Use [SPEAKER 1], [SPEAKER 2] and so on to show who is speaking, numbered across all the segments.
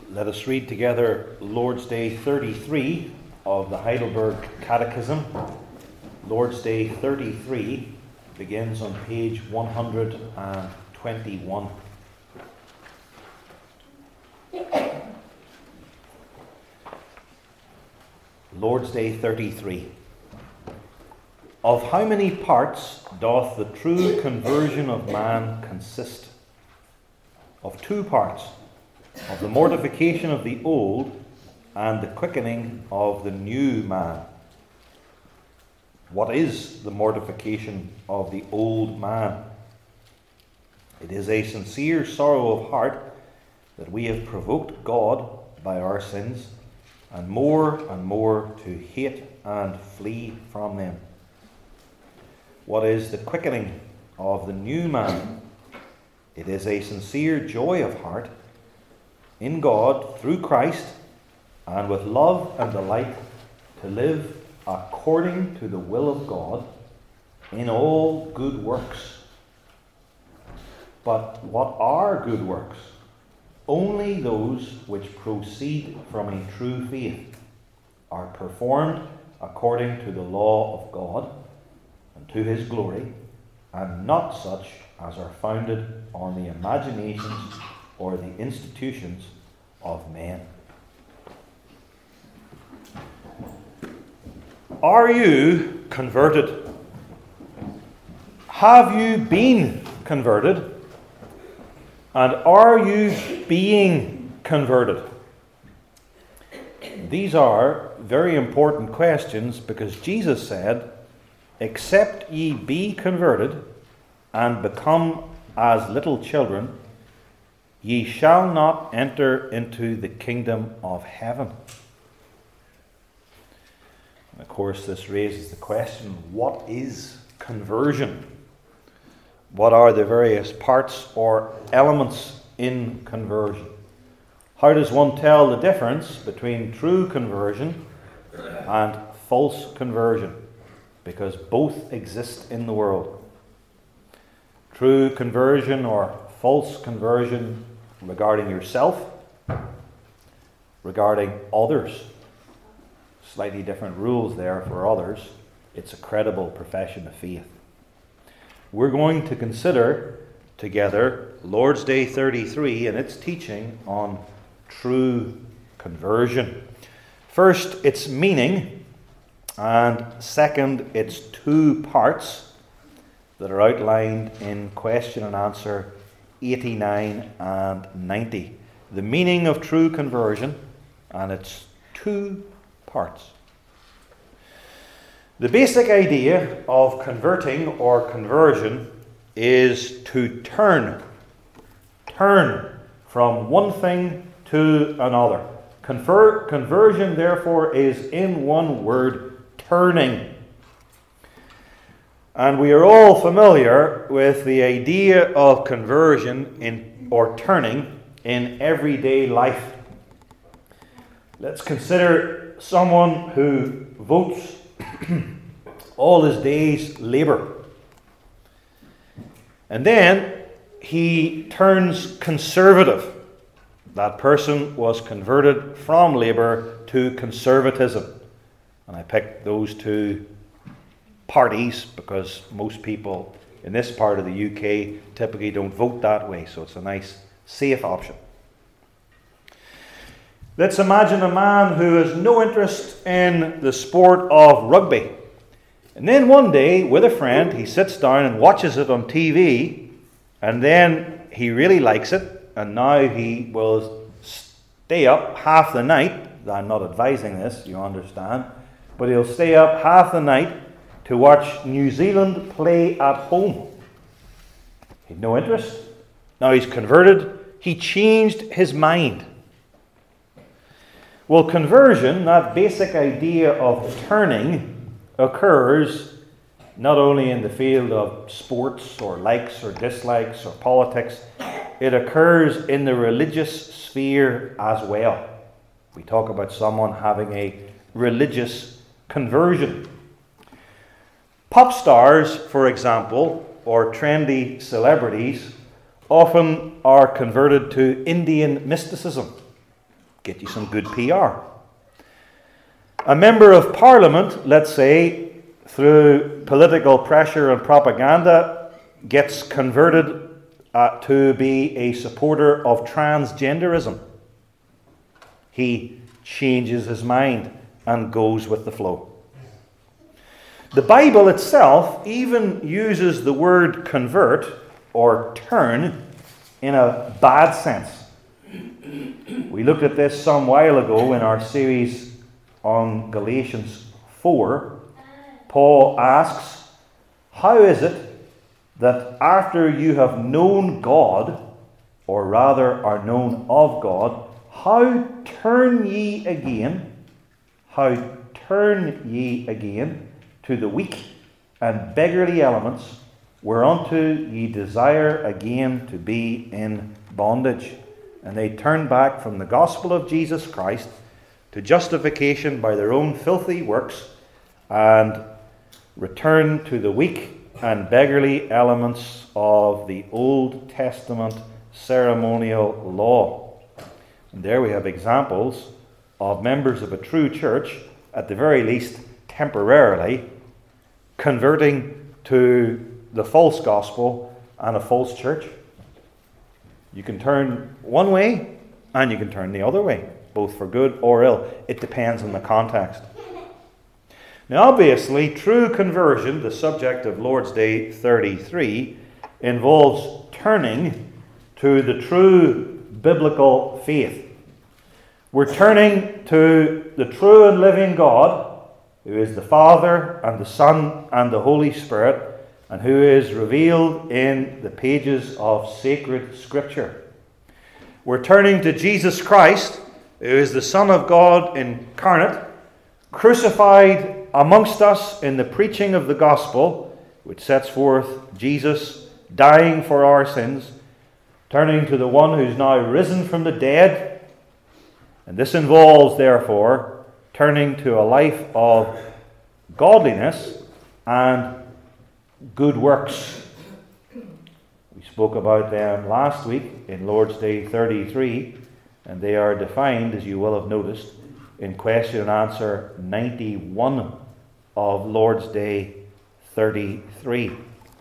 [SPEAKER 1] Let us read together Lord's Day 33 of the Heidelberg Catechism. Lord's Day 33 begins on page 121. Lord's Day 33. Of how many parts doth the true conversion of man consist? Of two parts, of the mortification of the old and the quickening of the new man. What is the mortification of the old man? It is a sincere sorrow of heart that we have provoked God by our sins, and more to hate and flee from them. What is the quickening of the new man? It is a sincere joy of heart in God through Christ, and with love and delight to live according to the will of God in all good works. But what are good works? Only those which proceed from a true faith, are performed according to the law of God and to his glory, and not such as are founded on the imaginations or the institutions of men. Are you converted? Have you been converted? And are you being converted? These are very important questions, because Jesus said, "Except ye be converted and become as little children, ye shall not enter into the kingdom of heaven." And of course, this raises the question, what is conversion? What are the various parts or elements in conversion? How does one tell the difference between true conversion and false conversion? Because both exist in the world. True conversion or false conversion regarding yourself, regarding others. Slightly different rules there for others. It's a credible profession of faith. We're going to consider together Lord's Day 33 and its teaching on true conversion. First, its meaning, and second, its two parts that are outlined in question and answer 89 and 90. The meaning of true conversion and its two parts. The basic idea of converting or conversion is to turn from one thing to another. Conversion, therefore, is in one word, turning. And we are all familiar with the idea of conversion or turning in everyday life. Let's consider someone who votes all his day's labour, and then he turns conservative. That person was converted from labour to conservatism. And I picked those two parties because most people in this part of the UK typically don't vote that way, so it's a nice, safe option. Let's imagine a man who has no interest in the sport of rugby. And then one day, with a friend, he sits down and watches it on TV, and then he really likes it, and now he will stay up half the night. I'm not advising this, you understand, but he'll stay up half the night to watch New Zealand play at home. He had no interest. Now he's converted. He changed his mind. Well, conversion, that basic idea of turning, occurs not only in the field of sports or likes or dislikes or politics, it occurs in the religious sphere as well. We talk about someone having a religious conversion. Pop stars, for example, or trendy celebrities, often are converted to Indian mysticism. get you some good PR. A member of parliament, let's say, through political pressure and propaganda, gets converted to be a supporter of transgenderism. He changes his mind and goes with the flow. The Bible itself even uses the word convert or turn in a bad sense. We looked at this some while ago in our series on Galatians 4. Paul asks, how is it that after you have known God, or rather are known of God, how turn ye again to the weak and beggarly elements, whereunto ye desire again to be in bondage? And they turn back from the gospel of Jesus Christ to justification by their own filthy works, and return to the weak and beggarly elements of the Old Testament ceremonial law. And there we have examples of members of a true church, at the very least temporarily, converting to the false gospel and a false church. You can turn one way and you can turn the other way, both for good or ill. It depends on the context. Now, obviously, true conversion, the subject of Lord's Day 33, involves turning to the true biblical faith. We're turning to the true and living God, who is the Father and the Son and the Holy Spirit, and who is revealed in the pages of sacred Scripture. We're turning to Jesus Christ, who is the Son of God incarnate, crucified amongst us in the preaching of the gospel, which sets forth Jesus dying for our sins, turning to the one who's now risen from the dead. And this involves, therefore, turning to a life of godliness and good works. We spoke about them last week in Lord's Day 33, and they are defined, as you will have noticed, in question and answer 91 of Lord's Day 33.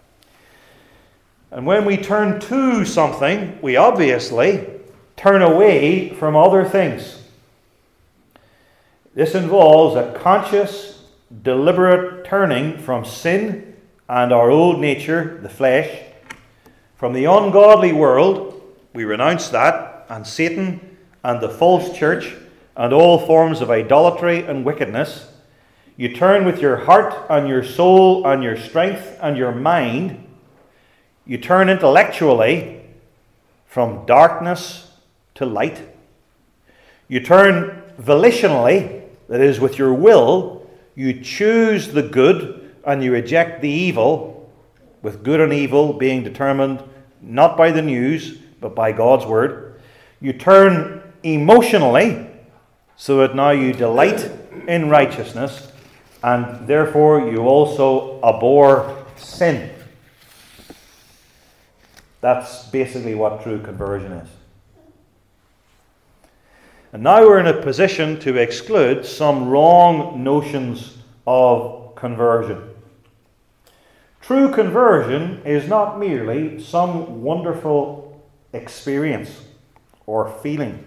[SPEAKER 1] And when we turn to something, we obviously turn away from other things. This involves a conscious, deliberate turning from sin and our old nature, the flesh. From the ungodly world, we renounce that, and Satan and the false church and all forms of idolatry and wickedness. You turn with your heart and your soul and your strength and your mind. You turn intellectually from darkness to light. You turn volitionally, that is, with your will. You choose the good and you reject the evil, with good and evil being determined not by the news but by God's word. You turn emotionally, so that now you delight in righteousness, and therefore you also abhor sin. That's basically what true conversion is. And now we're in a position to exclude some wrong notions of conversion. True conversion is not merely some wonderful experience or feeling.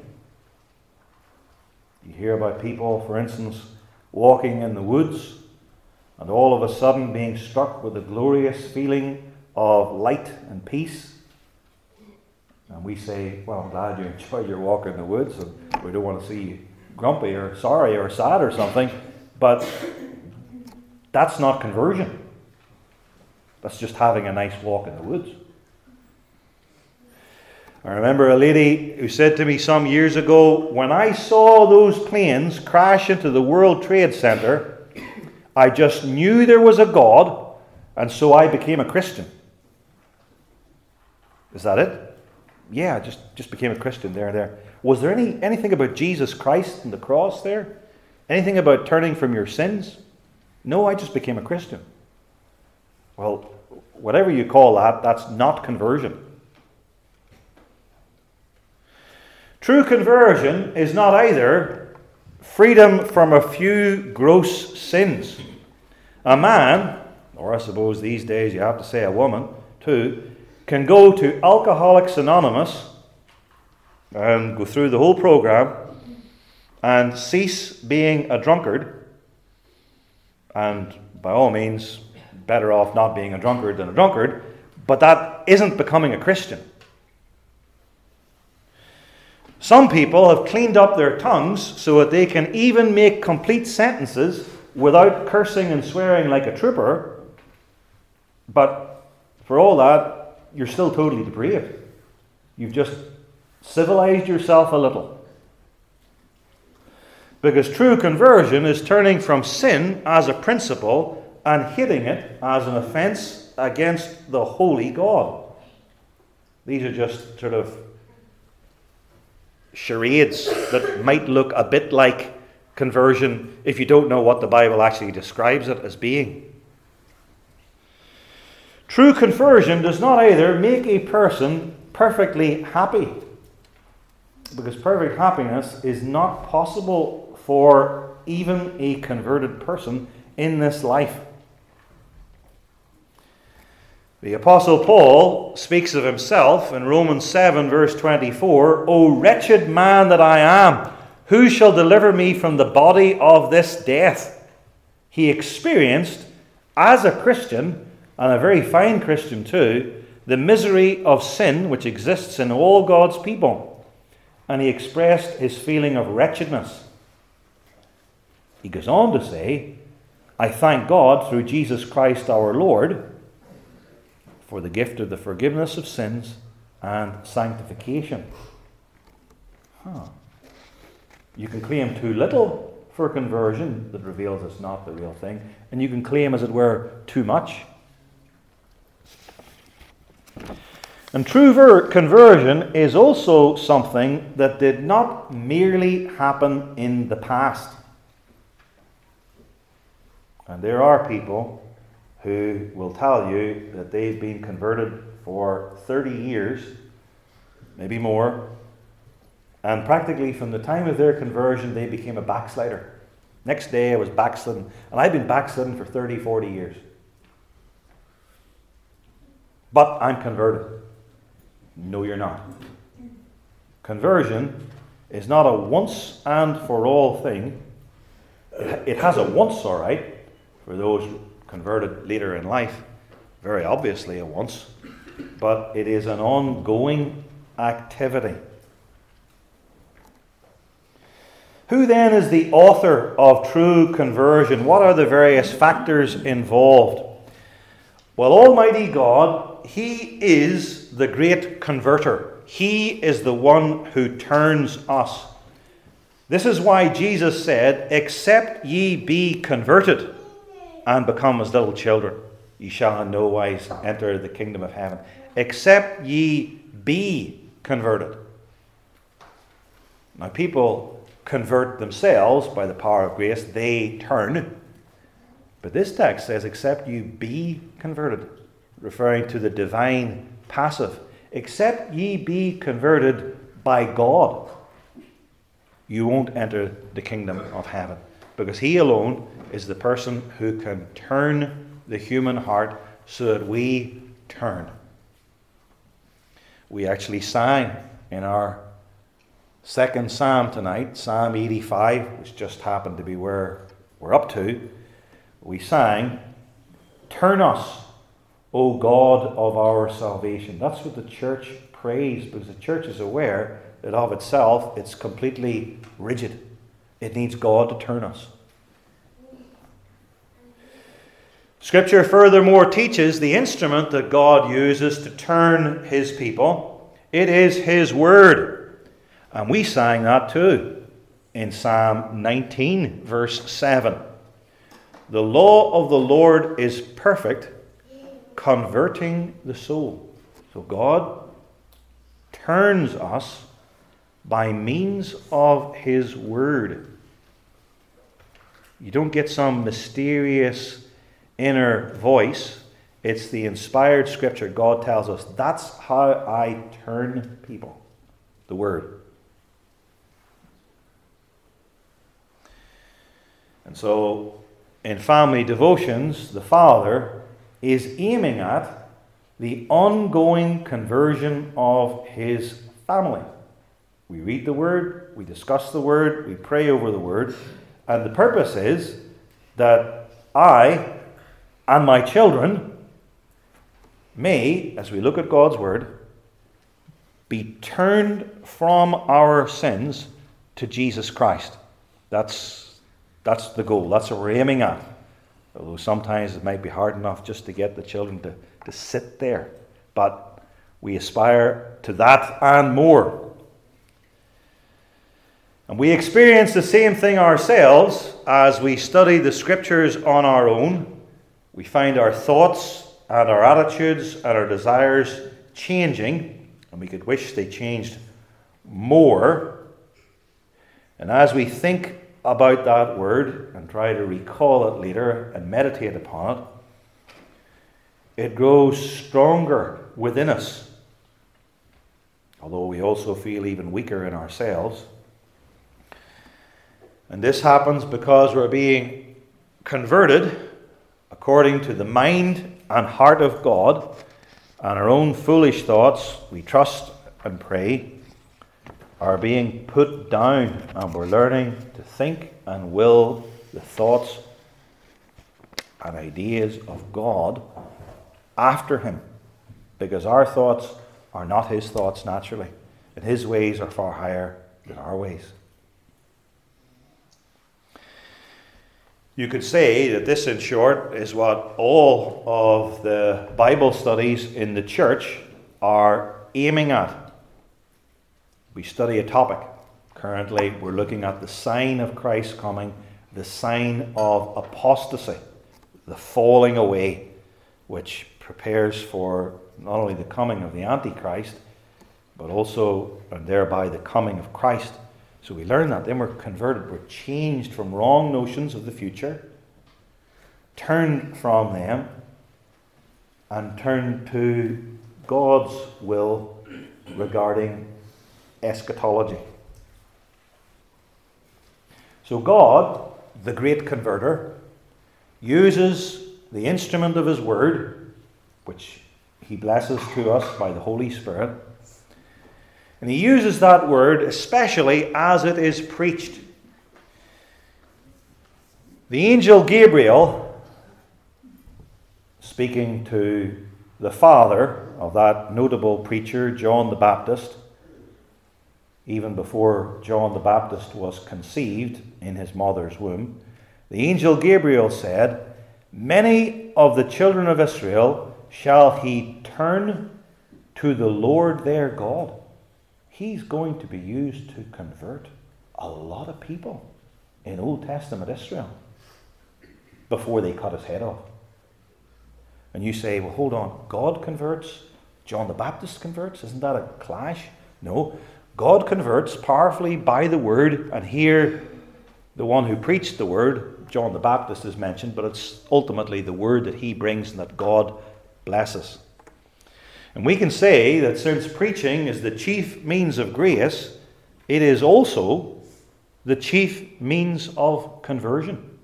[SPEAKER 1] You hear about people, for instance, walking in the woods and all of a sudden being struck with a glorious feeling of light and peace. And we say, well, I'm glad you enjoyed your walk in the woods, and we don't want to see you grumpy or sorry or sad or something. But that's not conversion. That's just having a nice walk in the woods. I remember a lady who said to me some years ago, when I saw those planes crash into the World Trade Center, I just knew there was a God, and so I became a Christian. Is that it? Yeah, I just became a Christian there. Was there anything about Jesus Christ and the cross there? Anything about turning from your sins? No, I just became a Christian. Well, whatever you call that, that's not conversion. True conversion is not either freedom from a few gross sins. A man, or I suppose these days you have to say a woman too, can go to Alcoholics Anonymous and go through the whole program and cease being a drunkard, and by all means better off not being a drunkard than a drunkard, but that isn't becoming a Christian. Some people have cleaned up their tongues so that they can even make complete sentences without cursing and swearing like a trooper, but for all that, you're still totally depraved. You've just civilized yourself a little. Because true conversion is turning from sin as a principle and hitting it as an offense against the holy God. These are just sort of charades that might look a bit like conversion if you don't know what the Bible actually describes it as being. True conversion does not either make a person perfectly happy, because perfect happiness is not possible for even a converted person in this life. The Apostle Paul speaks of himself in Romans 7 verse 24, "O wretched man that I am, who shall deliver me from the body of this death?" He experienced, as a Christian, and a very fine Christian too, the misery of sin which exists in all God's people. And he expressed his feeling of wretchedness. He goes on to say, "I thank God through Jesus Christ our Lord for the gift of the forgiveness of sins and sanctification." You can claim too little for conversion that reveals it's not the real thing, and you can claim, as it were, too much. And true conversion is also something that did not merely happen in the past. And there are people who will tell you that they've been converted for 30 years, maybe more, and practically from the time of their conversion they became a backslider. Next day I was backslidden, and I've been backslidden for 30, 40 years. But I'm converted. No, you're not. Conversion is not a once and for all thing. It has a once, all right, for those converted later in life, very obviously a once, but it is an ongoing activity. Who then is the author of true conversion? What are the various factors involved? Well, Almighty God, He is the great converter. He is the one who turns us. This is why Jesus said, "Except ye be converted and become as little children, ye shall in no wise enter the kingdom of heaven." Except ye be converted. Now, people convert themselves by the power of grace. They turn. But this text says, "Except you be converted," referring to the divine passive. Except ye be converted by God, you won't enter the kingdom of heaven. Because He alone is the person who can turn the human heart so that we turn. We actually sang in our second psalm tonight, Psalm 85, which just happened to be where we're up to. We sang, "Turn us, O God of our salvation." That's what the church prays, because the church is aware that of itself it's completely rigid. It needs God to turn us. Scripture furthermore teaches the instrument that God uses to turn His people. It is His Word. And we sang that too in Psalm 19, verse 7. "The law of the Lord is perfect, converting the soul." So God turns us by means of His Word. You don't get some mysterious inner voice. It's the inspired Scripture. God tells us, that's how I turn people. The Word. So, in family devotions, the father is aiming at the ongoing conversion of his family. We read the word, we discuss the word, we pray over the word, and the purpose is that I and my children may, as we look at God's word, be turned from our sins to Jesus Christ. That's the goal. That's what we're aiming at. Although sometimes it might be hard enough just to get the children to sit there. But we aspire to that and more. And we experience the same thing ourselves as we study the scriptures on our own. We find our thoughts and our attitudes and our desires changing, and we could wish they changed more. And as we think about that word and try to recall it later and meditate upon it, it grows stronger within us, although we also feel even weaker in ourselves. And this happens because we're being converted according to the mind and heart of God, and our own foolish thoughts, we trust and pray, are being put down, and we're learning to think and will the thoughts and ideas of God after him, because our thoughts are not his thoughts naturally, and his ways are far higher than our ways. You could say that this, in short, is what all of the Bible studies in the church are aiming at. We study a topic. Currently, we're looking at the sign of Christ's coming, the sign of apostasy, the falling away, which prepares for not only the coming of the Antichrist, but also, and thereby, the coming of Christ. So we learn that, then we're converted, we're changed from wrong notions of the future, turned from them, and turned to God's will regarding eschatology. So God, the great converter, uses the instrument of his word, which he blesses to us by the Holy Spirit, and he uses that word especially as it is preached. The angel Gabriel, speaking to the father of that notable preacher, John the Baptist, even before John the Baptist was conceived in his mother's womb, the angel Gabriel said, "Many of the children of Israel shall he turn to the Lord their God." He's going to be used to convert a lot of people in Old Testament Israel before they cut his head off. And you say, well, hold on, God converts, John the Baptist converts? Isn't that a clash? No, God converts powerfully by the word, and here the one who preached the word, John the Baptist, is mentioned, but it's ultimately the word that he brings and that God blesses. And we can say that since preaching is the chief means of grace, it is also the chief means of conversion.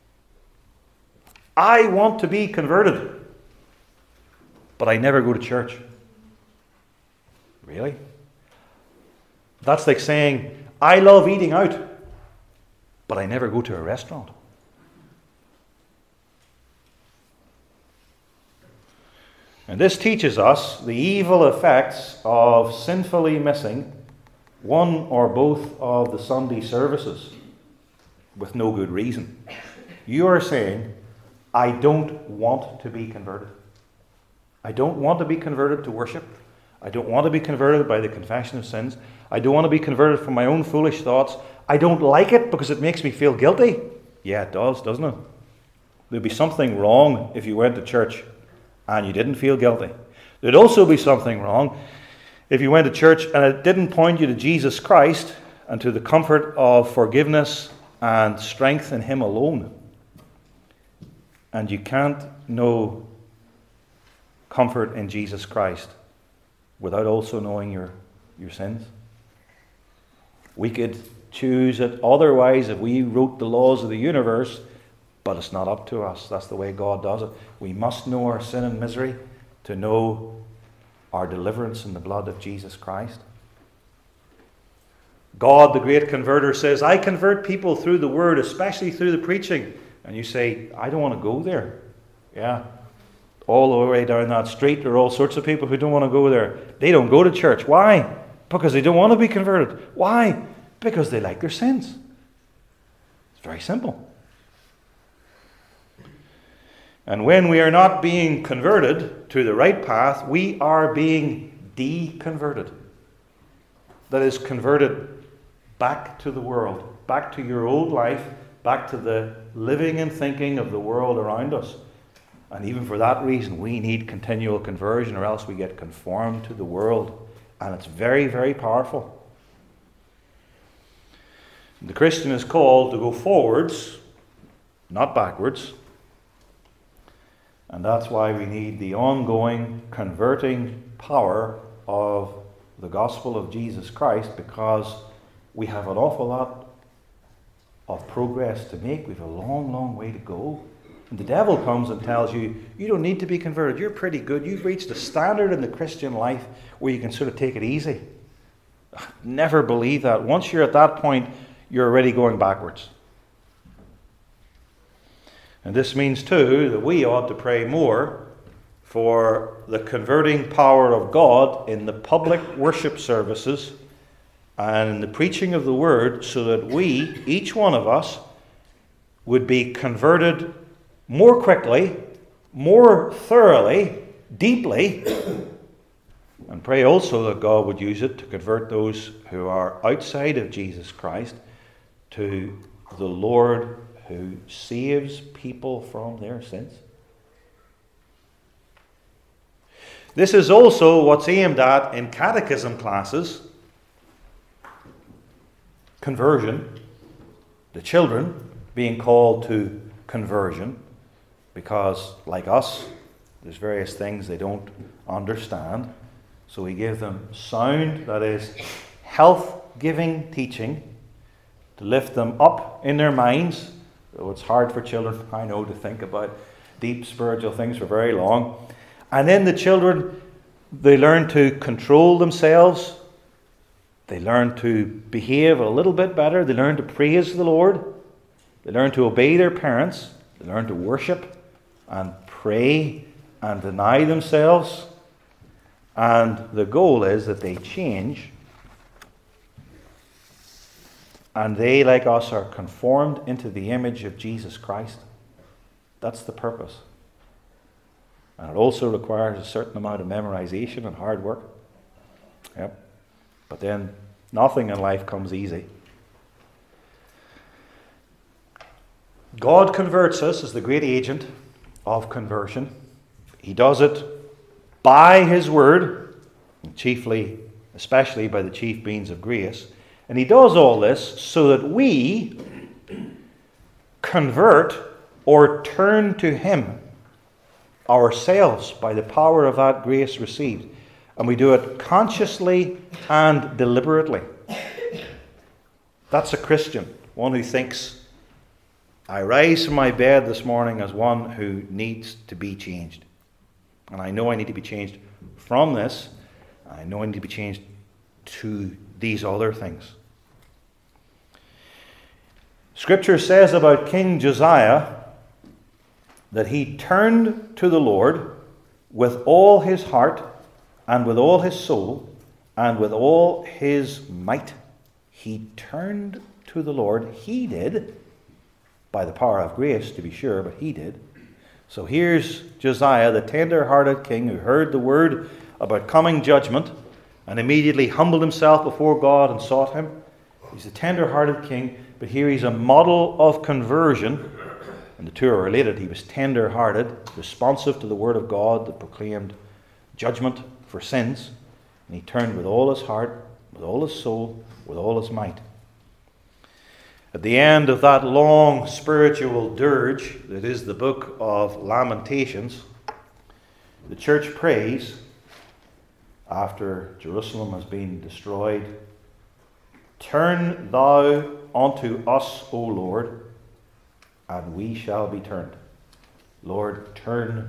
[SPEAKER 1] I want to be converted, but I never go to church. Really? That's like saying, I love eating out, but I never go to a restaurant. And this teaches us the evil effects of sinfully missing one or both of the Sunday services with no good reason. You are saying, I don't want to be converted. I don't want to be converted to worship. I don't want to be converted by the confession of sins. I don't want to be converted from my own foolish thoughts. I don't like it because it makes me feel guilty. Yeah, it does, doesn't it? There'd be something wrong if you went to church and you didn't feel guilty. There'd also be something wrong if you went to church and it didn't point you to Jesus Christ and to the comfort of forgiveness and strength in him alone. And you can't know comfort in Jesus Christ without also knowing your sins. We could choose it otherwise if we wrote the laws of the universe, but it's not up to us. That's the way God does it. We must know our sin and misery to know our deliverance in the blood of Jesus Christ. God, the great converter, says, I convert people through the word, especially through the preaching. And you say, I don't want to go there. Yeah. All the way down that street, there are all sorts of people who don't want to go there. They don't go to church. Why? Because they don't want to be converted. Why? Because they like their sins. It's very simple. And when we are not being converted to the right path, we are being deconverted. That is, converted back to the world, back to your old life, back to the living and thinking of the world around us. And even for that reason, we need continual conversion, or else we get conformed to the world. And it's very, very powerful. The Christian is called to go forwards, not backwards. And that's why we need the ongoing converting power of the gospel of Jesus Christ, because we have an awful lot of progress to make. We have a long, long way to go. And the devil comes and tells you, you don't need to be converted. You're pretty good. You've reached a standard in the Christian life where you can sort of take it easy. Never believe that. Once you're at that point, you're already going backwards. And this means too that we ought to pray more for the converting power of God in the public worship services and in the preaching of the word, so that we, each one of us, would be converted more quickly, more thoroughly, deeply, and pray also that God would use it to convert those who are outside of Jesus Christ to the Lord who saves people from their sins. This is also what's aimed at in catechism classes. Conversion. The children being called to conversion, because, like us, there's various things they don't understand. So we give them sound, that is, health-giving teaching to lift them up in their minds. Though it's hard for children, I know, to think about deep spiritual things for very long. And then the children, they learn to control themselves. They learn to behave a little bit better. They learn to praise the Lord. They learn to obey their parents. They learn to worship and pray and deny themselves. And the goal is that they change. And they, like us, are conformed into the image of Jesus Christ. That's the purpose. And it also requires a certain amount of memorization and hard work. Yep. But then nothing in life comes easy. God converts us as the great agent of conversion. He does it by His Word, chiefly, especially by the chief means of grace. And He does all this so that we convert or turn to Him ourselves by the power of that grace received. And we do it consciously and deliberately. That's a Christian, one who thinks, I rise from my bed this morning as one who needs to be changed. And I know I need to be changed from this. I know I need to be changed to these other things. Scripture says about King Josiah that he turned to the Lord with all his heart and with all his soul and with all his might. He turned to the Lord. He did, by the power of grace to be sure, but he did. So here's Josiah, the tender-hearted king who heard the word about coming judgment and immediately humbled himself before God and sought Him. He's a tender-hearted king, but here he's a model of conversion. And the two are related. He was tender-hearted, responsive to the word of God that proclaimed judgment for sins. And he turned with all his heart, with all his soul, with all his might. At the end of that long spiritual dirge that is the book of Lamentations, the church prays after Jerusalem has been destroyed Turn thou unto us, O Lord, and we shall be turned. Lord, turn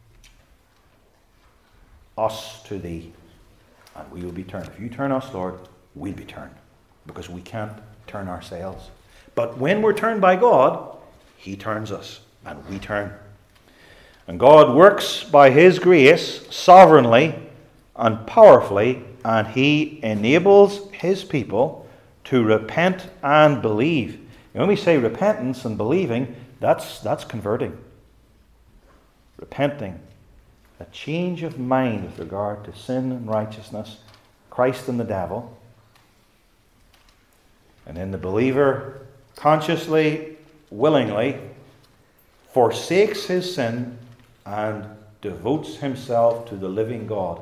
[SPEAKER 1] us to thee, and we will be turned. If you turn us, Lord, we'll be turned, because we can't turn ourselves. But when we're turned by God, he turns us, and we turn. And God works by his grace sovereignly and powerfully, and he enables his people to repent and believe. And when we say repentance and believing, that's converting. Repenting. A change of mind with regard to sin and righteousness, Christ and the devil. And then the believer consciously, willingly forsakes his sin and devotes himself to the living God.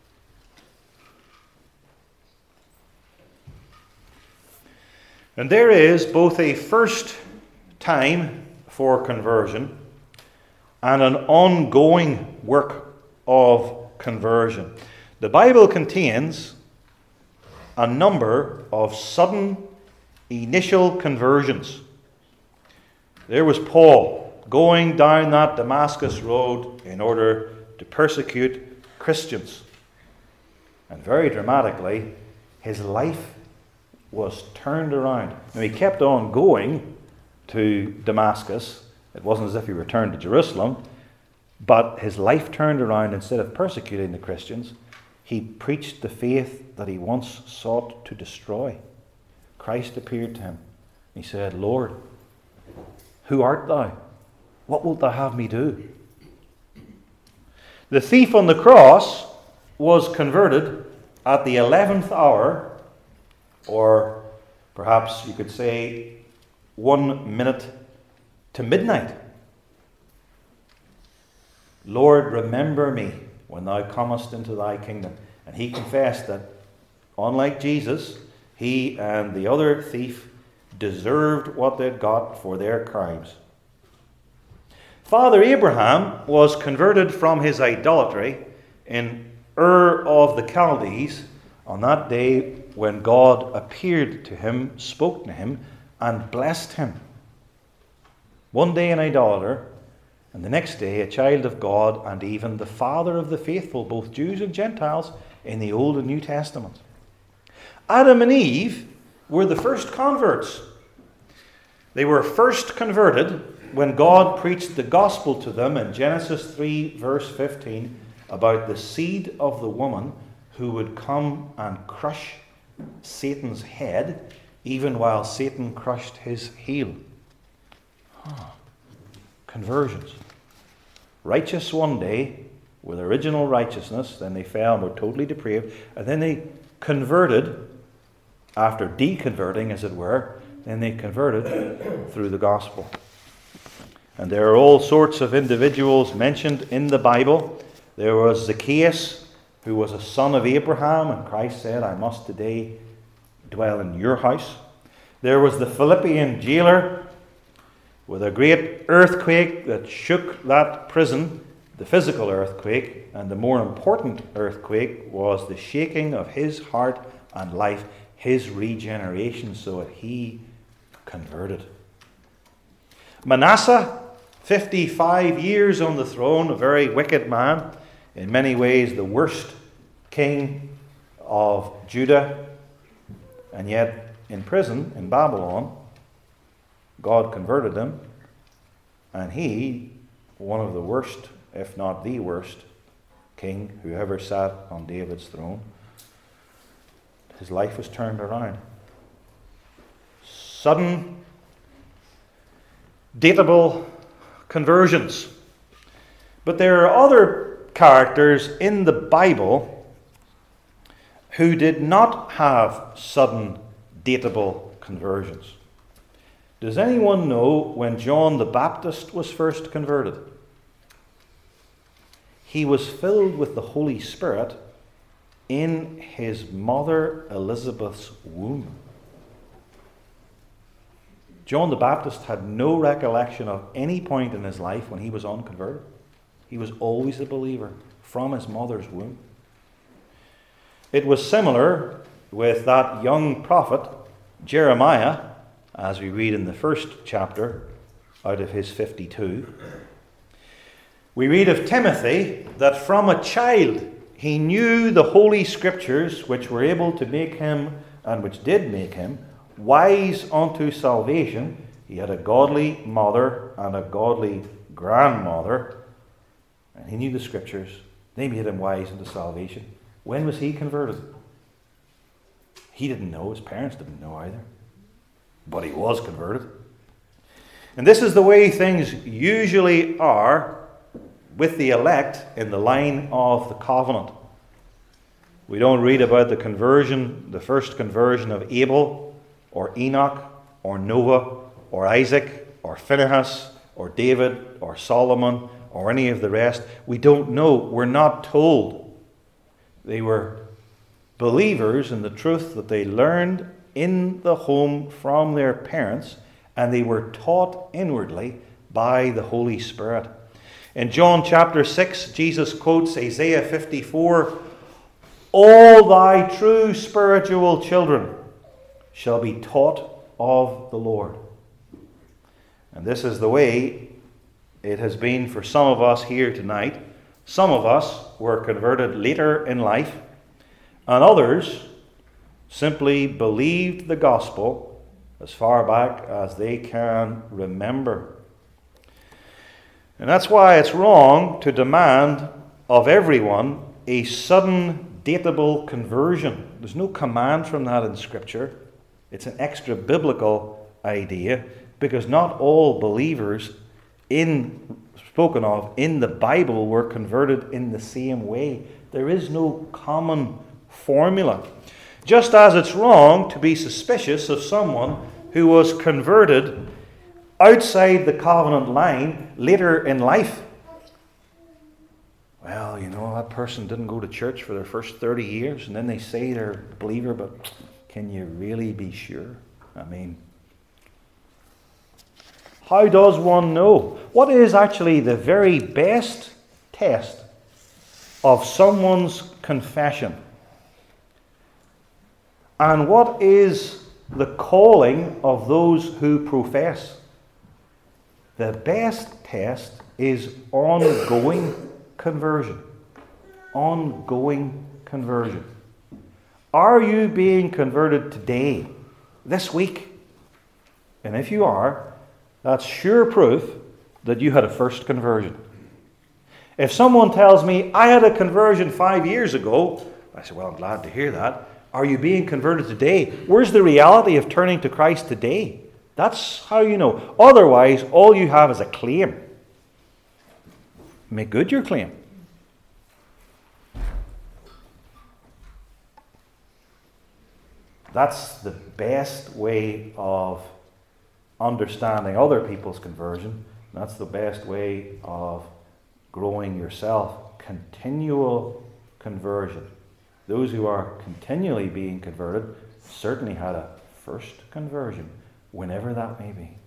[SPEAKER 1] And there is both a first time for conversion and an ongoing work of conversion. The Bible contains a number of sudden initial conversions. There was Paul going down that Damascus road in order to persecute Christians. And very dramatically, his life was turned around. Now, he kept on going to Damascus. It wasn't as if he returned to Jerusalem, but his life turned around. Instead of persecuting the Christians, he preached the faith that he once sought to destroy. Christ appeared to him. He said, Lord, who art thou? What wilt thou have me do? The thief on the cross was converted at the 11th hour, or perhaps you could say 1 minute to midnight. Lord, remember me when thou comest into thy kingdom. And he confessed that, unlike Jesus, he and the other thief deserved what they'd got for their crimes. Father Abraham was converted from his idolatry in Ur of the Chaldees on that day when God appeared to him, spoke to him, and blessed him. One day an idolater, and the next day a child of God, and even the father of the faithful, both Jews and Gentiles, in the Old and New Testament. Adam and Eve were the first converts. They were first converted when God preached the gospel to them in Genesis 3 verse 15 about the seed of the woman who would come and crush Satan's head, even while Satan crushed his heel. Conversions. Righteous one day, with original righteousness, then they fell and were totally depraved, and then they converted, after deconverting as it were, then they converted through the gospel. And there are all sorts of individuals mentioned in the Bible. There was Zacchaeus, who was a son of Abraham, and Christ said, I must today dwell in your house. There was the Philippian jailer, with a great earthquake that shook that prison, the physical earthquake, and the more important earthquake was the shaking of his heart and life, his regeneration, so that he converted. Manasseh, 55 years on the throne, a very wicked man, in many ways the worst king of Judah, and yet in prison in Babylon, God converted him, and he, one of the worst, if not the worst, king who ever sat on David's throne, his life was turned around. Sudden, dateable conversions. But there are other characters in the Bible who did not have sudden, dateable conversions. Does anyone know when John the Baptist was first converted? He was filled with the Holy Spirit in his mother Elizabeth's womb. John the Baptist had no recollection of any point in his life when he was unconverted. He was always a believer from his mother's womb. It was similar with that young prophet Jeremiah, as we read in the first chapter out of his 52, we read of Timothy that from a child he knew the Holy Scriptures, which were able to make him, and which did make him, wise unto salvation. He had a godly mother and a godly grandmother, and he knew the Scriptures. They made him wise unto salvation. When was he converted? He didn't know. His parents didn't know either. But he was converted. And this is the way things usually are with the elect in the line of the covenant. We don't read about the conversion, the first conversion of Abel or Enoch or Noah or Isaac or Phinehas or David or Solomon or any of the rest. We don't know. We're not told. They were believers in the truth that they learned in the home from their parents, and they were taught inwardly by the Holy Spirit. In John chapter 6, Jesus quotes Isaiah 54, "All thy true spiritual children shall be taught of the Lord." And this is the way it has been for some of us here tonight. Some of us were converted later in life, and others simply believed the gospel as far back as they can remember. And that's why it's wrong to demand of everyone a sudden, datable conversion. There's no command from that in Scripture. It's an extra biblical idea, because not all believers spoken of in the Bible were converted in the same way. There is no common formula. Just as it's wrong to be suspicious of someone who was converted outside the covenant line later in life. Well, that person didn't go to church for their first 30 years, and then they say they're a believer, but can you really be sure? How does one know? What is actually the very best test of someone's confession? And what is the calling of those who profess? The best test is ongoing conversion. Ongoing conversion. Are you being converted today, this week? And if you are, that's sure proof that you had a first conversion. If someone tells me, I had a conversion 5 years ago, I say, well, I'm glad to hear that. Are you being converted today? Where's the reality of turning to Christ today? That's how you know. Otherwise, all you have is a claim. Make good your claim. That's the best way of understanding other people's conversion. That's the best way of growing yourself. Continual conversion. Those who are continually being converted certainly had a first conversion, whenever that may be.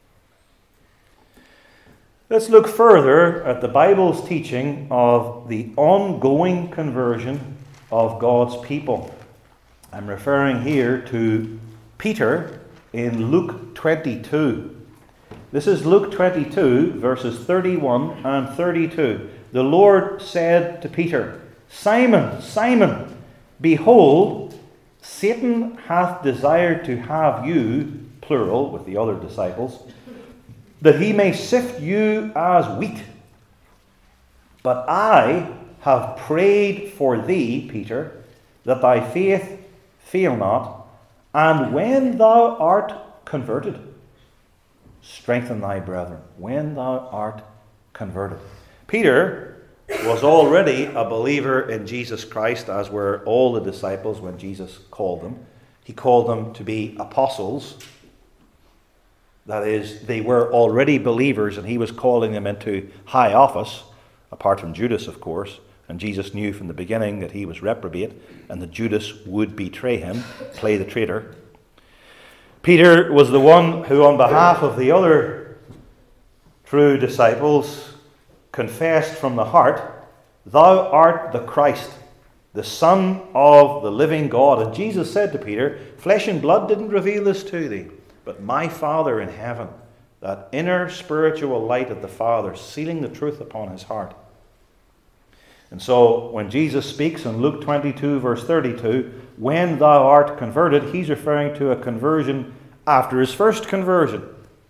[SPEAKER 1] Let's look further at the Bible's teaching of the ongoing conversion of God's people. I'm referring here to Peter in Luke 22. This is Luke 22, verses 31 and 32. The Lord said to Peter, Simon, Simon, behold, Satan hath desired to have you, plural, with the other disciples, that he may sift you as wheat. But I have prayed for thee, Peter, that thy faith fail not, and when thou art converted, strengthen thy brethren. When thou art converted. Peter was already a believer in Jesus Christ, as were all the disciples when Jesus called them. He called them to be apostles. That is, they were already believers, and he was calling them into high office, apart from Judas, of course. And Jesus knew from the beginning that he was reprobate, and that Judas would betray him, play the traitor. Peter was the one who, on behalf of the other true disciples, confessed from the heart, Thou art the Christ, the Son of the living God. And Jesus said to Peter, flesh and blood didn't reveal this to thee, but my Father in heaven. That inner spiritual light of the Father sealing the truth upon his heart. And so when Jesus speaks in Luke 22 verse 32, when thou art converted, he's referring to a conversion after his first conversion.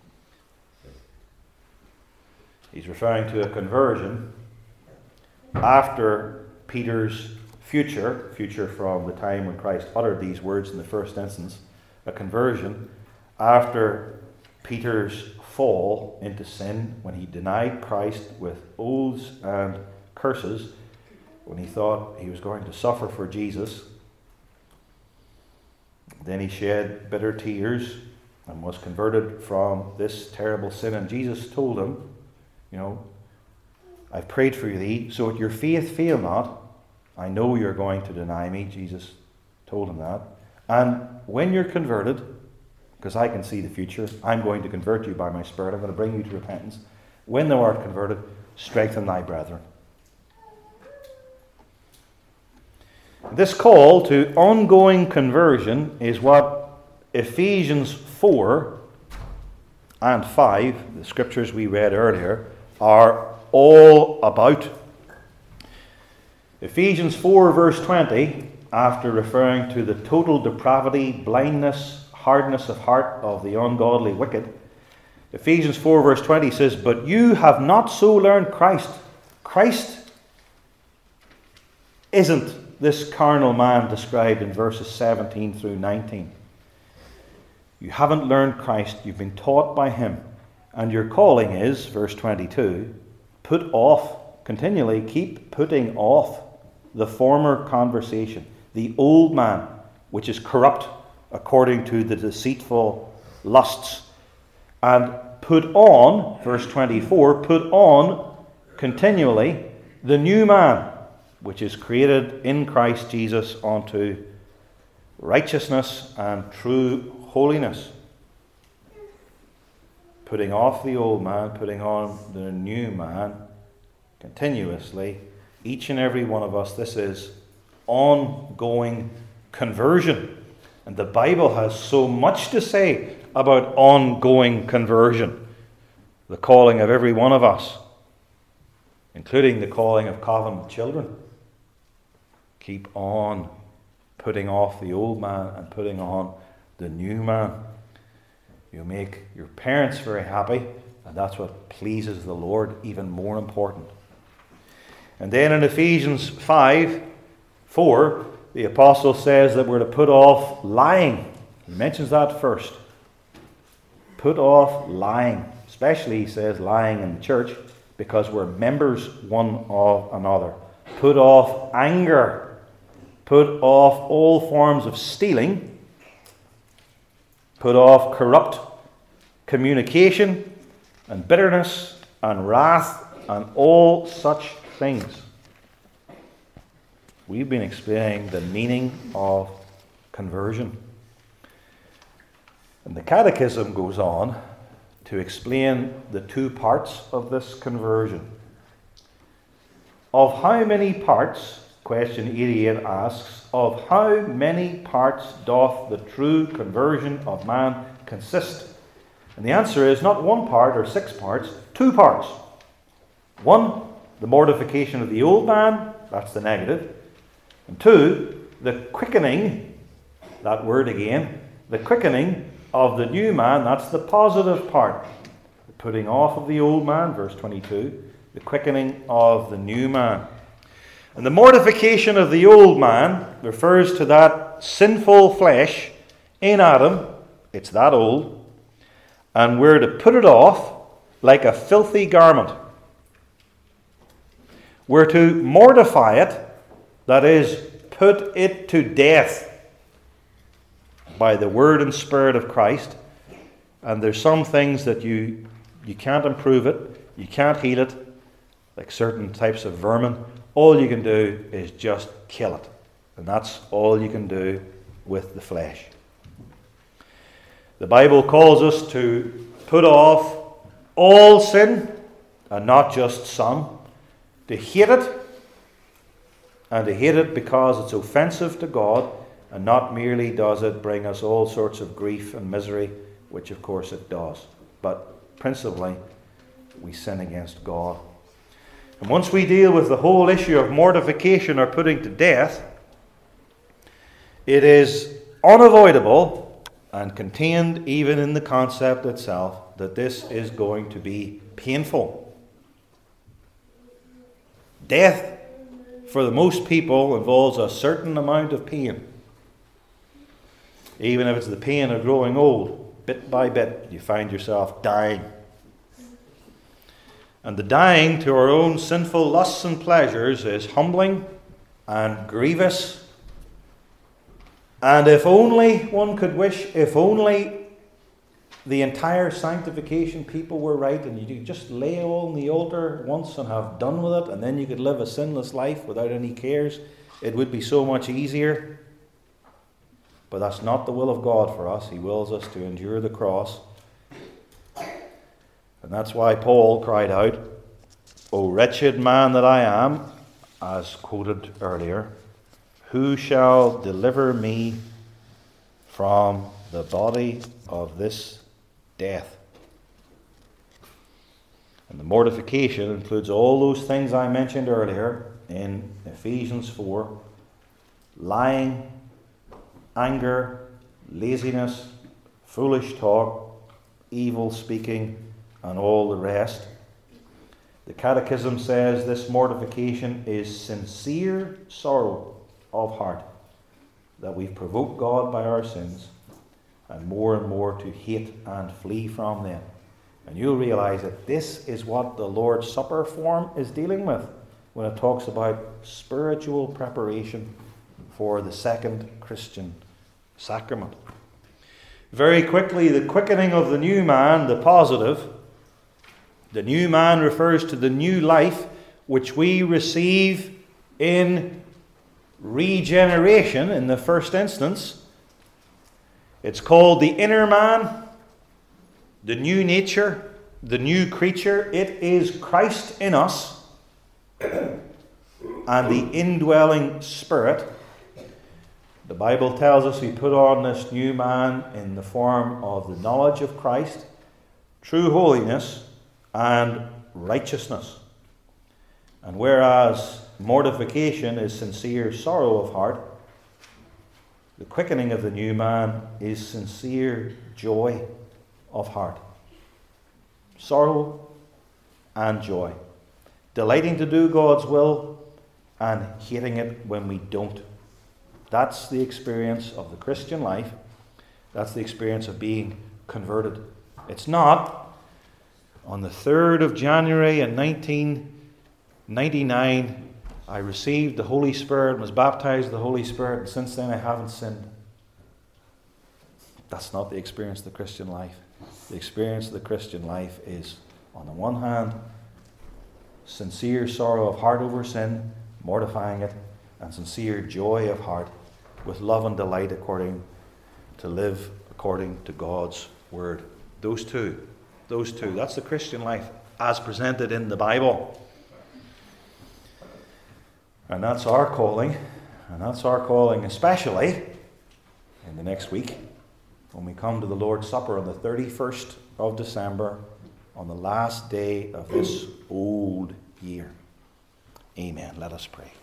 [SPEAKER 1] He's referring to a conversion after Peter's future from the time when Christ uttered these words in the first instance, a conversion after Peter's fall into sin, when he denied Christ with oaths and curses, when he thought he was going to suffer for Jesus. Then he shed bitter tears and was converted from this terrible sin. And Jesus told him, I've prayed for thee, so that your faith fail not. I know you're going to deny me. Jesus told him that. And when you're converted, because I can see the future, I'm going to convert you by my Spirit. I'm going to bring you to repentance. When thou art converted, strengthen thy brethren. This call to ongoing conversion is what Ephesians 4 and 5, the scriptures we read earlier, are all about. Ephesians 4 verse 20, after referring to the total depravity, blindness, hardness of heart of the ungodly wicked, Ephesians 4 verse 20 says, but you have not so learned Christ. Christ isn't this carnal man described in verses 17 through 19. You haven't learned Christ. You've been taught by him. And your calling is, verse 22, put off, continually keep putting off the former conversation, the old man, which is corrupt according to the deceitful lusts. And put on, verse 24, put on continually the new man, which is created in Christ Jesus unto righteousness and true holiness. Putting off the old man, putting on the new man, continuously, each and every one of us. This is ongoing conversion. And the Bible has so much to say about ongoing conversion. The calling of every one of us, including the calling of covenant children. Keep on putting off the old man and putting on the new man. You make your parents very happy, and that's what pleases the Lord, even more important. And then in Ephesians 5:4, the apostle says that we're to put off lying. He mentions that first. Put off lying. Especially, he says, lying in the church, because we're members one of another. Put off anger. Put off all forms of stealing. Put off corrupt communication and bitterness and wrath and all such things. We've been explaining the meaning of conversion. And the Catechism goes on to explain the two parts of this conversion. Of how many parts, question 88 asks, of how many parts doth the true conversion of man consist? And the answer is not one part or 6 parts, 2 parts. 1, the mortification of the old man, that's the negative. And 2, the quickening, that word again, the quickening of the new man, that's the positive part. The putting off of the old man, verse 22, the quickening of the new man. And the mortification of the old man refers to that sinful flesh in Adam. It's that old. And we're to put it off like a filthy garment. We're to mortify it, that is, put it to death by the word and spirit of Christ. And there's some things that you can't improve it, you can't heal it, like certain types of vermin. All you can do is just kill it. And that's all you can do with the flesh. The Bible calls us to put off all sin, and not just some, to hate it, and to hate it because it's offensive to God, and not merely does it bring us all sorts of grief and misery, which of course it does, but principally we sin against God. And once we deal with the whole issue of mortification or putting to death, it is unavoidable and contained even in the concept itself that this is going to be painful. Death, for the most people, involves a certain amount of pain. Even if it's the pain of growing old, bit by bit, you find yourself dying. And the dying to our own sinful lusts and pleasures is humbling and grievous. And if only one could wish, if only the entire sanctification people were right, and you could just lay it all on the altar once and have done with it, and then you could live a sinless life without any cares, it would be so much easier. But that's not the will of God for us. He wills us to endure the cross. And that's why Paul cried out, "O wretched man that I am," as quoted earlier, "who shall deliver me from the body of this death?" And the mortification includes all those things I mentioned earlier in Ephesians 4. Lying, anger, laziness, foolish talk, evil speaking, and all the rest. The Catechism says this mortification is sincere sorrow of heart, that we've provoked God by our sins, and more to hate and flee from them. And you'll realize that this is what the Lord's Supper form is dealing with when it talks about spiritual preparation for the second Christian sacrament. Very quickly, the quickening of the new man, the positive. The new man refers to the new life which we receive in regeneration in the first instance. It's called the inner man, the new nature, the new creature. It is Christ in us and the indwelling Spirit. The Bible tells us we put on this new man in the form of the knowledge of Christ, true holiness, and righteousness. And whereas mortification is sincere sorrow of heart, the quickening of the new man is sincere joy of heart. Sorrow and joy. Delighting to do God's will and hating it when we don't. That's the experience of the Christian life. That's the experience of being converted. It's not on the 3rd of January in 1999, I received the Holy Spirit and was baptized with the Holy Spirit, and since then I haven't sinned. That's not the experience of the Christian life. The experience of the Christian life is, on the one hand, sincere sorrow of heart over sin, mortifying it, and sincere joy of heart with love and delight to live according to God's word. Those two. That's the Christian life as presented in the Bible. And that's our calling. And that's our calling especially in the next week when we come to the Lord's Supper on the 31st of December, on the last day of this old year. Amen. Let us pray.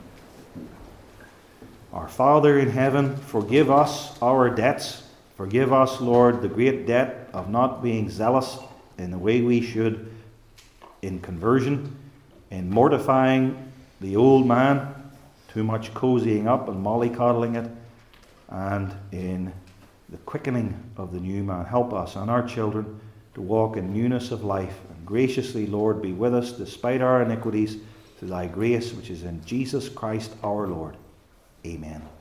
[SPEAKER 1] Our Father in heaven, forgive us our debts. Forgive us, Lord, the great debt of not being zealous in the way we should in conversion, in mortifying the old man, too much cozying up and mollycoddling it, and in the quickening of the new man. Help us and our children to walk in newness of life. And graciously, Lord, be with us despite our iniquities through thy grace, which is in Jesus Christ our Lord. Amen.